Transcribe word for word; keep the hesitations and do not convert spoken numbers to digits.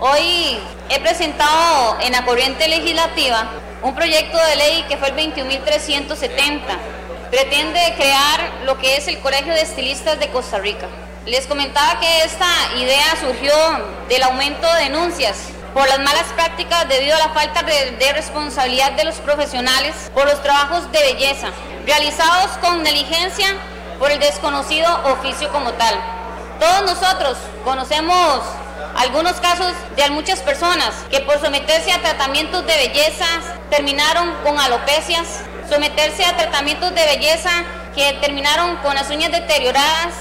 Hoy he presentado en la corriente legislativa un proyecto de ley que fue el veintiún mil trescientos setenta. Pretende crear lo que es el Colegio de Estilistas de Costa Rica. Les comentaba que esta idea surgió del aumento de denuncias por las malas prácticas debido a la falta de, de responsabilidad de los profesionales por los trabajos de belleza, realizados con negligencia por el desconocido oficio como tal. Todos nosotros conocemos algunos casos de muchas personas que por someterse a tratamientos de belleza terminaron con alopecias, someterse a tratamientos de belleza que terminaron con las uñas deterioradas